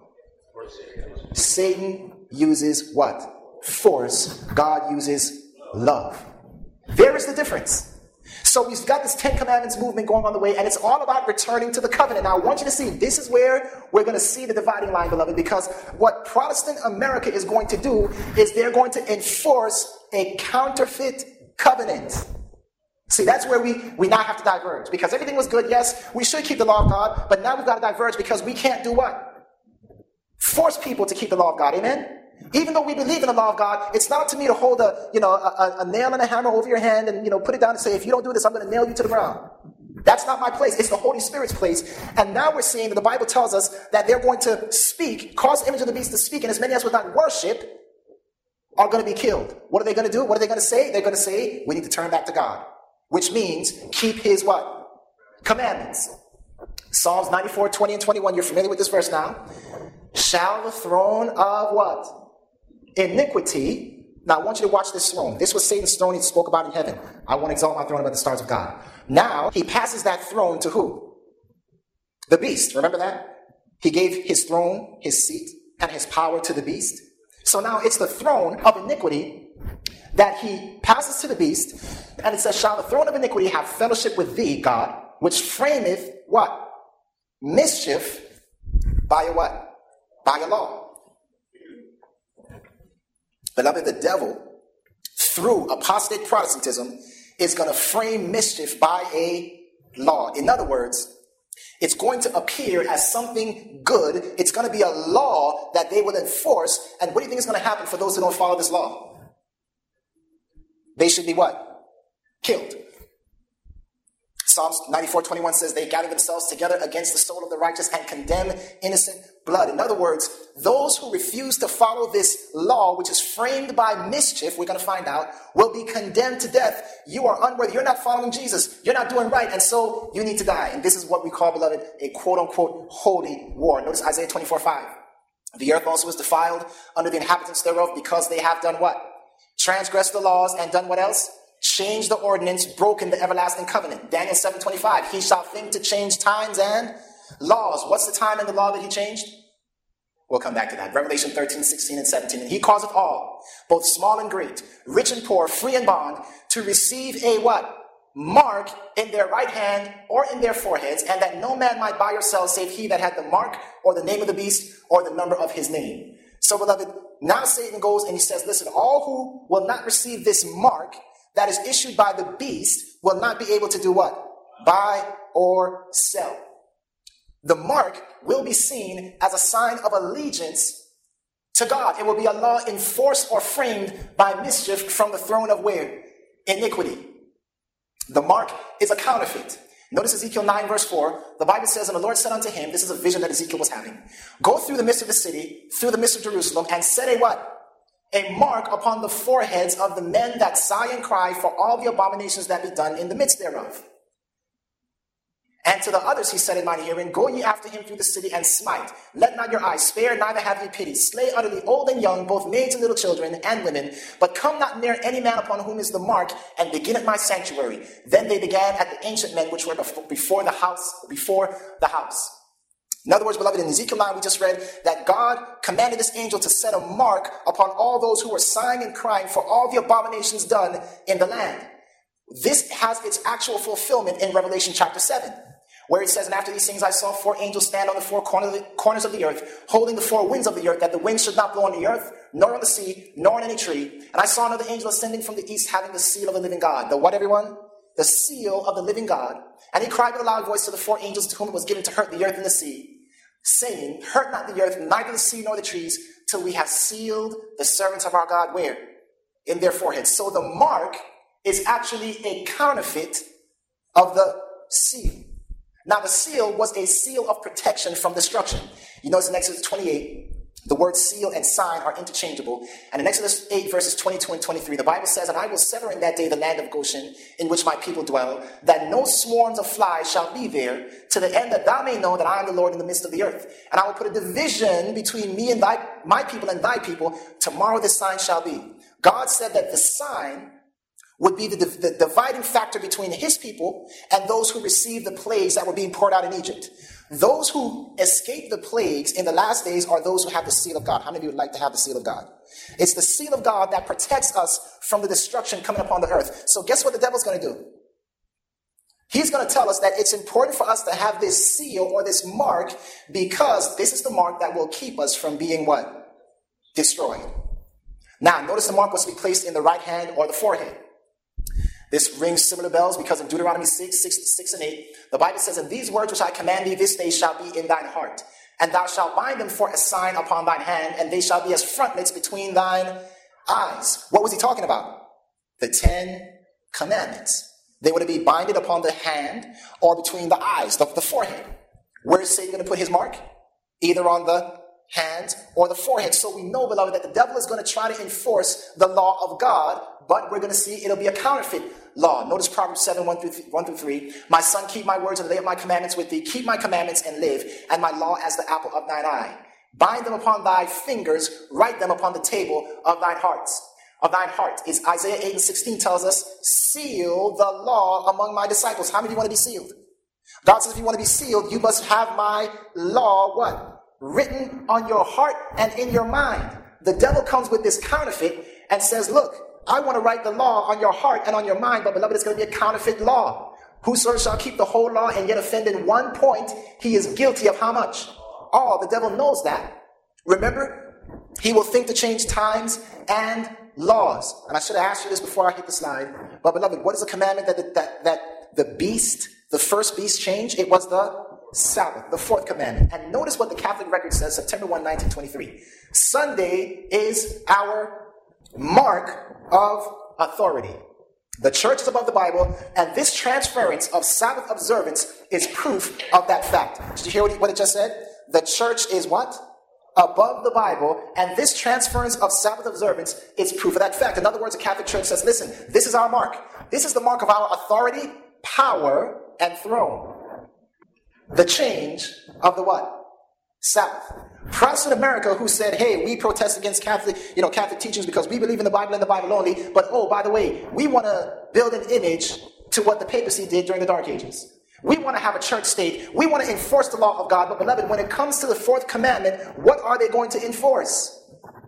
Speaker 1: Satan uses what? Force. God uses love. There is the difference. So we've got this Ten Commandments movement going on the way, and it's all about returning to the covenant. Now, I want you to see, this is where we're going to see the dividing line, beloved, because what Protestant America is going to do is they're going to enforce a counterfeit covenant. See, that's where we, we now have to diverge. Because everything was good, yes, we should keep the law of God, but now we've got to diverge because we can't do what? Force people to keep the law of God, amen? Even though we believe in the law of God, it's not up to me to hold a, you know, a, a nail and a hammer over your hand and, you know, put it down and say, if you don't do this, I'm going to nail you to the ground. That's not my place. It's the Holy Spirit's place. And now we're seeing that the Bible tells us that they're going to speak, cause the image of the beast to speak, and as many as would not worship are going to be killed. What are they going to do? What are they going to say? They're going to say, we need to turn back to God. Which means keep his what? Commandments. Psalms ninety-four, twenty and twenty-one. You're familiar with this verse now. Shall the throne of what? Iniquity. Now I want you to watch this throne. This was Satan's throne he spoke about in heaven. I want to exalt my throne above the stars of God. Now he passes that throne to who? The beast. Remember that? He gave his throne, his seat, and his power to the beast. So now it's the throne of iniquity that he passes to the beast, and it says, shall the throne of iniquity have fellowship with thee, God, which frameth what? Mischief by a what? By a law. Beloved, the devil, through apostate Protestantism, is going to frame mischief by a law. In other words, it's going to appear as something good. It's going to be a law that they will enforce. And what do you think is going to happen for those who don't follow this law? They should be what? Killed. Psalms ninety-four, twenty-one says they gather themselves together against the soul of the righteous and condemn innocent blood. In other words, those who refuse to follow this law, which is framed by mischief, we're going to find out, will be condemned to death. You are unworthy. You're not following Jesus. You're not doing right. And so you need to die. And this is what we call, beloved, a quote-unquote holy war. Notice Isaiah twenty-four, five. The earth also is defiled under the inhabitants thereof because they have done what? Transgressed the laws and done what else? Changed the ordinance, broken the everlasting covenant. Daniel seven twenty-five. He shall think to change times and laws. What's the time in the law that he changed? We'll come back to that. Revelation thirteen, sixteen, and seventeen. And he causeth all, both small and great, rich and poor, free and bond, to receive a what? Mark in their right hand or in their foreheads, and that no man might buy or sell save he that had the mark or the name of the beast or the number of his name. So, beloved, now Satan goes and he says, listen, all who will not receive this mark that is issued by the beast will not be able to do what? Buy or sell. The mark will be seen as a sign of allegiance to God. It will be a law enforced or framed by mischief from the throne of where? Iniquity. The mark is a counterfeit. Notice Ezekiel nine verse four. The Bible says, and the Lord said unto him, this is a vision that Ezekiel was having. Go through the midst of the city, through the midst of Jerusalem, and set a what? A mark upon the foreheads of the men that sigh and cry for all the abominations that be done in the midst thereof. And to the others he said in mine hearing, go ye after him through the city and smite. Let not your eyes spare, neither have ye pity. Slay utterly old and young, both maids and little children and women. But come not near any man upon whom is the mark, and begin at my sanctuary. Then they began at the ancient men which were before the house, before the house. In other words, beloved, in Ezekiel nine, we just read that God commanded this angel to set a mark upon all those who were sighing and crying for all the abominations done in the land. This has its actual fulfillment in Revelation chapter seven. Where it says, and after these things I saw four angels stand on the four corners of the earth, holding the four winds of the earth, that the wind should not blow on the earth, nor on the sea, nor on any tree. And I saw another angel ascending from the east, having the seal of the living God. The what, everyone? The seal of the living God. And he cried with a loud voice to the four angels to whom it was given to hurt the earth and the sea, saying, hurt not the earth, neither the sea nor the trees, till we have sealed the servants of our God. Where? In their foreheads. So the mark is actually a counterfeit of the seal. Now, the seal was a seal of protection from destruction. You notice in Exodus twenty-eight, the words seal and sign are interchangeable. And in Exodus eight, verses twenty-two and twenty-three, the Bible says, and I will sever in that day the land of Goshen, in which my people dwell, that no swarms of flies shall be there, to the end that thou may know that I am the Lord in the midst of the earth. And I will put a division between me and thy, my people and thy people. Tomorrow this sign shall be. God said that the sign would be the, the dividing factor between his people and those who received the plagues that were being poured out in Egypt. Those who escape the plagues in the last days are those who have the seal of God. How many of you would like to have the seal of God? It's the seal of God that protects us from the destruction coming upon the earth. So guess what the devil's going to do? He's going to tell us that it's important for us to have this seal or this mark because this is the mark that will keep us from being what? Destroyed. Now, notice the mark was to be placed in the right hand or the forehead. This rings similar bells because in Deuteronomy six, six, six and eight, the Bible says, and these words which I command thee this day shall be in thine heart, and thou shalt bind them for a sign upon thine hand, and they shall be as frontlets between thine eyes. What was he talking about? The Ten Commandments. They were to be binded upon the hand or between the eyes, the, the forehead. Where is Satan going to put his mark? Either on the hand or the forehead. So we know, beloved, that the devil is going to try to enforce the law of God, but we're going to see it'll be a counterfeit law. Notice Proverbs seven, one through, one through three. My son, keep my words and lay up my commandments with thee. Keep my commandments and live, and my law as the apple of thine eye. Bind them upon thy fingers, write them upon the table of thine hearts. Of thine heart. Is Isaiah eight and sixteen tells us, seal the law among my disciples. How many of you want to be sealed? God says if you want to be sealed, you must have my law, what? Written on your heart and in your mind. The devil comes with this counterfeit and says, look, I want to write the law on your heart and on your mind, but beloved, it's going to be a counterfeit law. Whosoever shall keep the whole law and yet offend in one point, he is guilty of how much? All. The devil knows that. Remember, he will think to change times and laws. And I should have asked you this before I hit the slide. But beloved, what is the commandment that, that, that the beast, the first beast changed? It was the Sabbath, the fourth commandment. And notice what the Catholic record says, September first, nineteen twenty-three. Sunday is our mark of authority. The church is above the Bible, and this transference of Sabbath observance is proof of that fact. Did you hear what, he, what it just said? The church is what? Above the Bible, and this transference of Sabbath observance is proof of that fact. In other words, the Catholic Church says, listen, this is our mark. This is the mark of our authority, power, and throne. The change of the what? Sabbath. Protestant America, who said, hey, we protest against Catholic, you know, Catholic teachings because we believe in the Bible and the Bible only, but oh, by the way, we want to build an image to what the papacy did during the Dark Ages. We want to have a church state. We want to enforce the law of God, but beloved, when it comes to the fourth commandment, what are they going to enforce?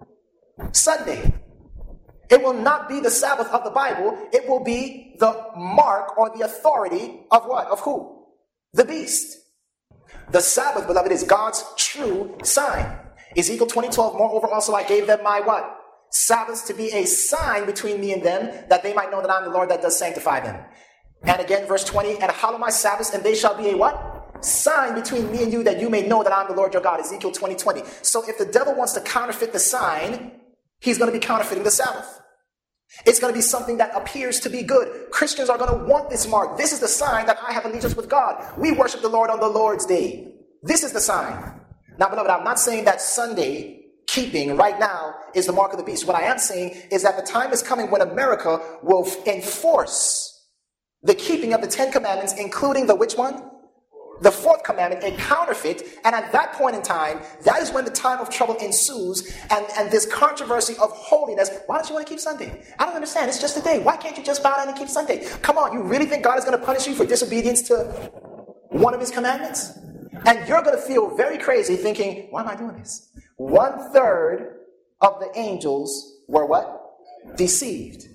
Speaker 1: Sunday. It will not be the Sabbath of the Bible. It will be the mark or the authority of what? Of who? The beast. The Sabbath, beloved, is God's true sign. Ezekiel twenty twelve, moreover also I gave them my what? Sabbaths to be a sign between me and them, that they might know that I'm the Lord that does sanctify them. And again, verse twenty, and hallow my Sabbaths, and they shall be a what? Sign between me and you, that you may know that I'm the Lord your God. Ezekiel twenty twenty. So if the devil wants to counterfeit the sign, he's going to be counterfeiting the Sabbath. It's going to be something that appears to be good. Christians are going to want this mark. This is the sign that I have allegiance with God. We worship the Lord on the Lord's day. This is the sign. Now, beloved, I'm not saying that Sunday keeping right now is the mark of the beast. What I am saying is that the time is coming when America will enforce the keeping of the Ten Commandments, including the which one? The fourth commandment, a counterfeit. And at that point in time, that is when the time of trouble ensues, and, and this controversy of holiness. Why don't you want to keep Sunday? I don't understand. It's just a day. Why can't you just bow down and keep Sunday? Come on, you really think God is going to punish you for disobedience to one of his commandments? And you're going to feel very crazy thinking, why am I doing this? One third of the angels were what? Deceived.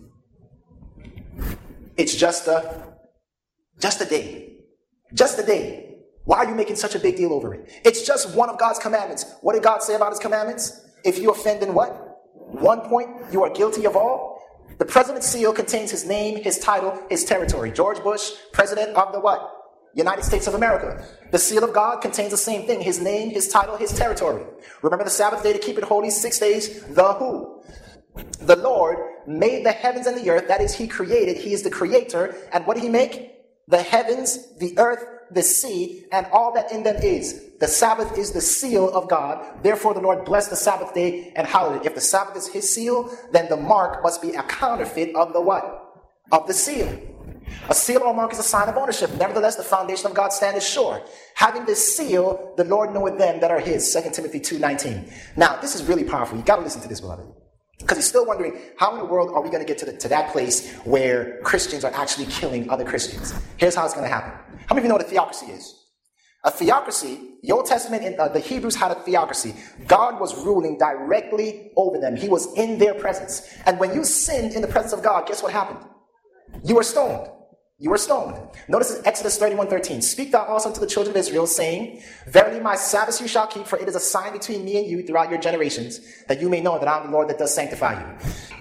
Speaker 1: It's just a, just a day. Just a day. Why are you making such a big deal over it? It's just one of God's commandments. What did God say about his commandments? If you offend in what? One point, you are guilty of all. The president's seal contains his name, his title, his territory. George Bush, president of the what? United States of America. The seal of God contains the same thing. His name, his title, his territory. Remember the Sabbath day to keep it holy, six days. The who? The Lord made the heavens and the earth. That is, he created. He is the creator. And what did he make? The heavens, the earth, the sea, and all that in them is. The Sabbath is the seal of God. Therefore, the Lord blessed the Sabbath day and hallowed it. If the Sabbath is his seal, then the mark must be a counterfeit of the what? Of the seal. A seal or mark is a sign of ownership. Nevertheless, the foundation of God standeth sure. Having this seal, the Lord knoweth them that are his. Second Timothy two nineteen. Now, this is really powerful. You got to listen to this, beloved. Because he's still wondering, how in the world are we going to get to, the, to that place where Christians are actually killing other Christians? Here's how it's going to happen. How many of you know what a theocracy is? A theocracy, the Old Testament, and uh, the Hebrews had a theocracy. God was ruling directly over them. He was in their presence. And when you sinned in the presence of God, guess what happened? You were stoned. You were stoned. Notice in Exodus thirty-one thirteen. Speak thou also to the children of Israel, saying, verily my Sabbaths you shall keep, for it is a sign between me and you throughout your generations, that you may know that I am the Lord that does sanctify you.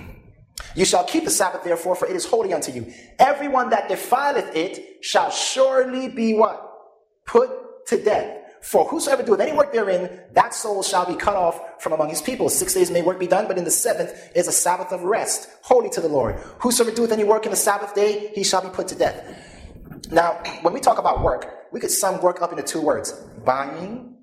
Speaker 1: You shall keep the Sabbath, therefore, for it is holy unto you. Everyone that defileth it shall surely be what? Put to death. For whosoever doeth any work therein, that soul shall be cut off from among his people. Six days may work be done, but in the seventh is a Sabbath of rest, holy to the Lord. Whosoever doeth any work in the Sabbath day, he shall be put to death. Now, when we talk about work, we could sum work up into two words. Buying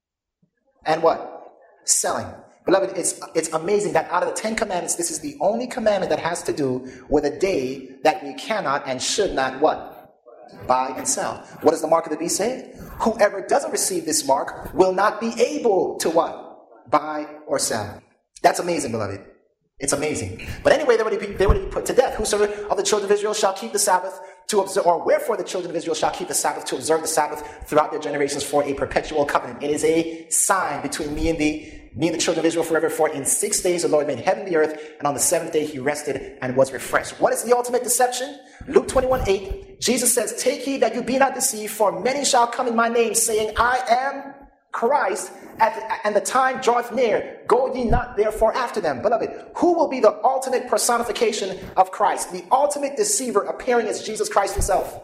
Speaker 1: and what? Selling. Beloved, it's, it's amazing that out of the Ten Commandments, this is the only commandment that has to do with a day that we cannot and should not what? Buy and sell. What does the mark of the beast say? Whoever doesn't receive this mark will not be able to what? Buy or sell. That's amazing, beloved. It's amazing. But anyway, they would be, they would be put to death. Whosoever of the children of Israel shall keep the Sabbath to observe, or wherefore the children of Israel shall keep the Sabbath to observe the Sabbath throughout their generations for a perpetual covenant. It is a sign between me and thee, me and the children of Israel forever. For in six days the Lord made heaven and the earth, and on the seventh day he rested and was refreshed. What is the ultimate deception? Luke twenty-one eight. Jesus says, take heed that you be not deceived, for many shall come in my name, saying, I am Christ, and the time draweth near. Go ye not therefore after them. Beloved, who will be the ultimate personification of Christ? The ultimate deceiver appearing as Jesus Christ himself?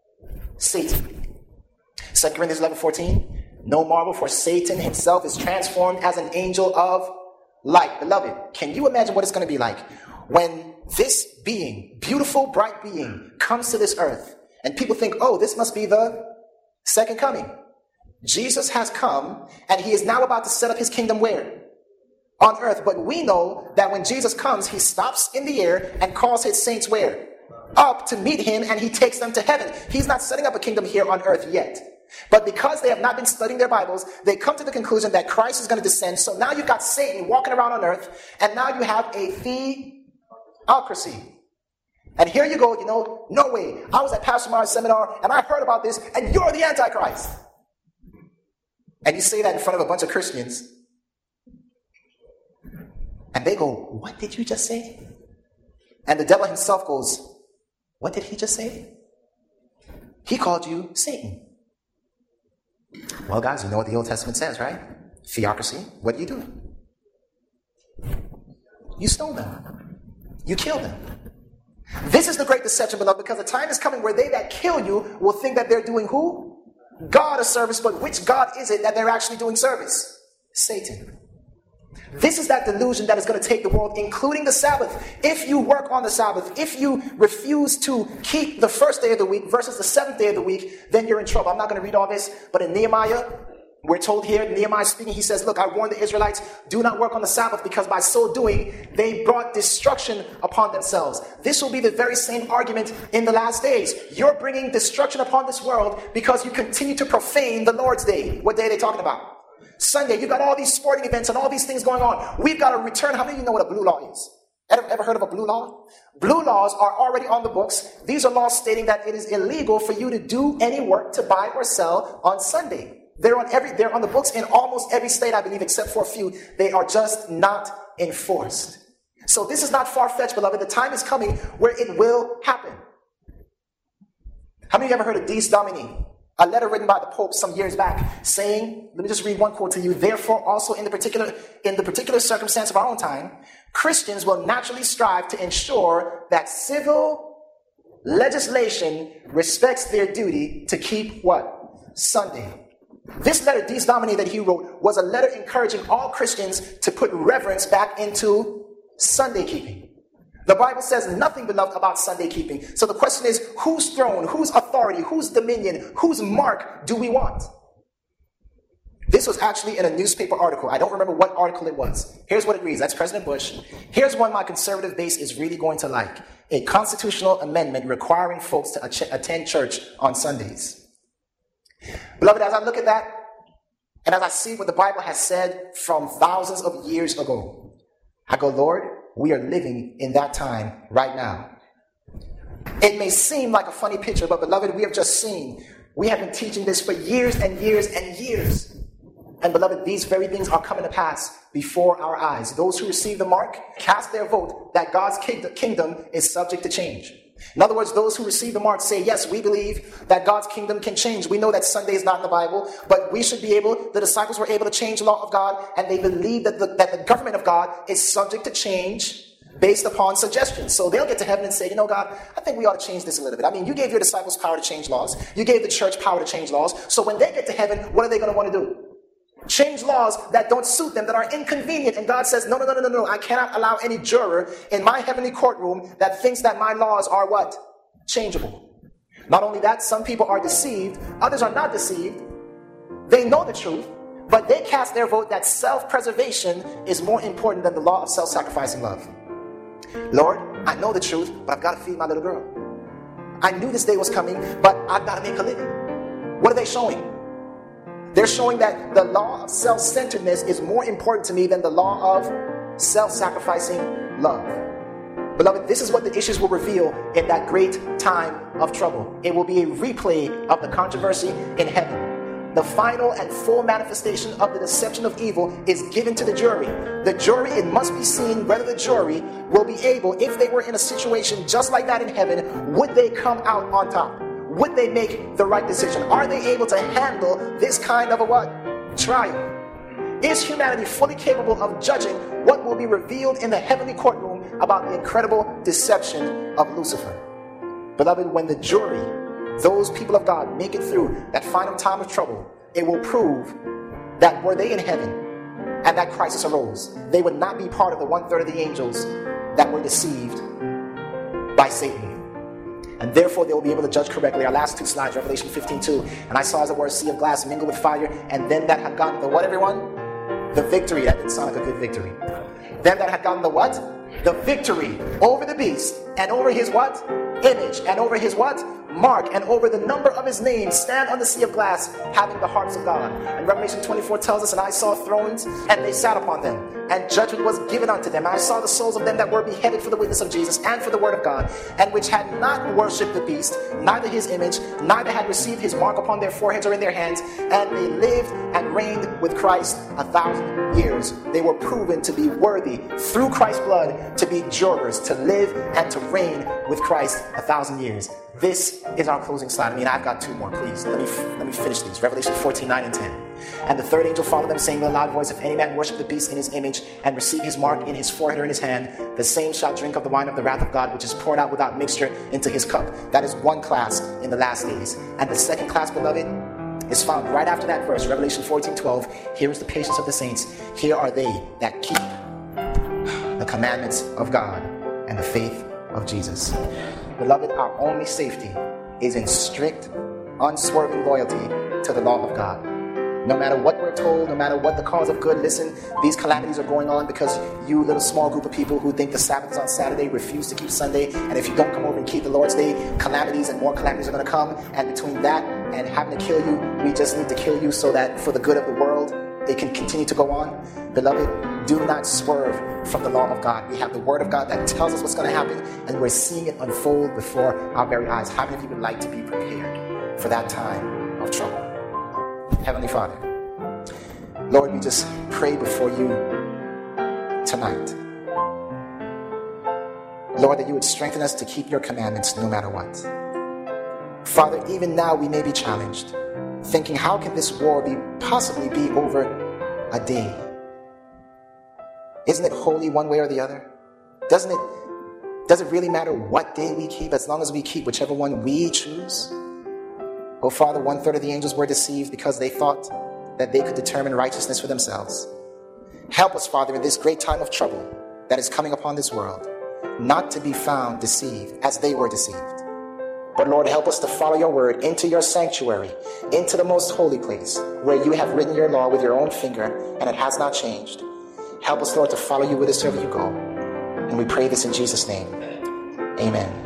Speaker 1: Satan. Second Corinthians eleven fourteen. No marvel, for Satan himself is transformed as an angel of light. Beloved, can you imagine what it's going to be like when this being, beautiful, bright being, comes to this earth and people think, oh, this must be the second coming. Jesus has come and he is now about to set up his kingdom where? On earth. But we know that when Jesus comes, he stops in the air and calls his saints where? Up to meet him, and he takes them to heaven. He's not setting up a kingdom here on earth yet. But because they have not been studying their Bibles, they come to the conclusion that Christ is going to descend. So now you've got Satan walking around on earth, and now you have a theocracy. And here you go, you know, no way. I was at Pastor Mars' seminar, and I heard about this, and you're the Antichrist. And you say that in front of a bunch of Christians, and they go, what did you just say? And the devil himself goes, what did he just say? He called you Satan. Well, guys, you know what the Old Testament says, right? Theocracy, what do you do? You stone them. You kill them. This is the great deception, beloved, because the time is coming where they that kill you will think that they're doing who? God a service, but which God is it that they're actually doing service? Satan. This is that delusion that is going to take the world, including the Sabbath. If you work on the Sabbath, if you refuse to keep the first day of the week versus the seventh day of the week, then you're in trouble. I'm not going to read all this, but in Nehemiah, we're told here, Nehemiah speaking, he says, look, I warned the Israelites, do not work on the Sabbath, because by so doing, they brought destruction upon themselves. This will be the very same argument in the last days. You're bringing destruction upon this world because you continue to profane the Lord's Day. What day are they talking about? Sunday. You've got all these sporting events and all these things going on. We've got to return. How many of you know what a blue law is? Ever, ever heard of a blue law? Blue laws are already on the books. These are laws stating that it is illegal for you to do any work to buy or sell on Sunday. They're on every, they're on the books in almost every state, I believe, except for a few. They are just not enforced. So this is not far-fetched, beloved. The time is coming where it will happen. How many of you ever heard of Dies Domini? A letter written by the Pope some years back saying, let me just read one quote to you. Therefore, also in the particular, in the particular circumstance of our own time, Christians will naturally strive to ensure that civil legislation respects their duty to keep what? Sunday. This letter, Dies Domini, that he wrote, was a letter encouraging all Christians to put reverence back into Sunday keeping. The Bible says nothing, beloved, about Sunday keeping. So the question is, whose throne, whose authority, whose dominion, whose mark do we want? This was actually in a newspaper article. I don't remember what article it was. Here's what it reads. That's President Bush. Here's one my conservative base is really going to like. A constitutional amendment requiring folks to ach- attend church on Sundays. Beloved, as I look at that, and as I see what the Bible has said from thousands of years ago, I go, Lord, we are living in that time right now. It may seem like a funny picture, but beloved, we have just seen, we have been teaching this for years and years and years. And beloved, these very things are coming to pass before our eyes. Those who receive the mark cast their vote that God's kingdom is subject to change. In other words, those who receive the mark say, yes, we believe that God's kingdom can change. We know that Sunday is not in the Bible, but we should be able, the disciples were able to change the law of God, and they believe that the, that the government of God is subject to change based upon suggestions. So they'll get to heaven and say, you know, God, I think we ought to change this a little bit. I mean, you gave your disciples power to change laws. You gave the church power to change laws. So when they get to heaven, what are they going to want to do? Change laws that don't suit them, that are inconvenient. And God says, no, no, no, no, no, no. I cannot allow any juror in my heavenly courtroom that thinks that my laws are what? Changeable. Not only that, some people are deceived. Others are not deceived. They know the truth, but they cast their vote that self-preservation is more important than the law of self-sacrificing love. Lord, I know the truth, but I've got to feed my little girl. I knew this day was coming, but I've got to make a living. What are they showing? They're showing that the law of self-centeredness is more important to me than the law of self-sacrificing love. Beloved, this is what the issues will reveal in that great time of trouble. It will be a replay of the controversy in heaven. The final and full manifestation of the deception of evil is given to the jury. The jury, it must be seen whether the jury will be able, if they were in a situation just like that in heaven, would they come out on top? Would they make the right decision? Are they able to handle this kind of a what? Trial. Is humanity fully capable of judging what will be revealed in the heavenly courtroom about the incredible deception of Lucifer? Beloved, when the jury, those people of God, make it through that final time of trouble, it will prove that were they in heaven and that crisis arose, they would not be part of the one-third of the angels that were deceived by Satan. And therefore they will be able to judge correctly. Our last two slides, Revelation fifteen two. And I saw as it were a sea of glass mingled with fire, and then that had gotten the what, everyone? The victory. That didn't sound like a good victory. Them that had gotten the what? The victory over the beast, and over his what? Image, and over his what? Mark, and over the number of his name, stand on the sea of glass, having the harps of God. And Revelation twenty-four tells us, and I saw thrones, and they sat upon them, and judgment was given unto them. And I saw the souls of them that were beheaded for the witness of Jesus and for the word of God, and which had not worshipped the beast, neither his image, neither had received his mark upon their foreheads or in their hands, and they lived and reigned with Christ a thousand years. They were proven to be worthy through Christ's blood to be jurors, to live and to reign with Christ a thousand years. This is our closing slide. I mean, I've got two more, please. Let me let me finish these. Revelation fourteen, nine and ten. And the third angel followed them, saying with a loud voice, if any man worship the beast in his image and receive his mark in his forehead or in his hand, the same shall drink of the wine of the wrath of God, which is poured out without mixture into his cup. That is one class in the last days. And the second class, beloved, is found right after that verse, Revelation fourteen, twelve. Here is the patience of the saints. Here are they that keep the commandments of God and the faith of Jesus. Beloved, our only safety is in strict, unswerving loyalty to the law of God. No matter what we're told, no matter what the cause of good, listen, these calamities are going on because you little small group of people who think the Sabbath is on Saturday refuse to keep Sunday, and if you don't come over and keep the Lord's Day, calamities and more calamities are going to come, and between that and having to kill you, we just need to kill you so that for the good of the world, it can continue to go on. Beloved, do not swerve from the law of God. We have the word of God that tells us what's going to happen, and we're seeing it unfold before our very eyes. How many of you would like to be prepared for that time of trouble? Heavenly Father, Lord, we just pray before you tonight. Lord, that you would strengthen us to keep your commandments no matter what. Father, even now we may be challenged, thinking, how can this war be possibly be over a day? Isn't it holy one way or the other? Doesn't it, does it really matter what day we keep as long as we keep whichever one we choose? Oh, Father, one third of the angels were deceived because they thought that they could determine righteousness for themselves. Help us, Father, in this great time of trouble that is coming upon this world, not to be found deceived as they were deceived. But Lord, help us to follow your word into your sanctuary, into the most holy place where you have written your law with your own finger and it has not changed. Help us, Lord, to follow you whithersoever you go. And we pray this in Jesus' name. Amen.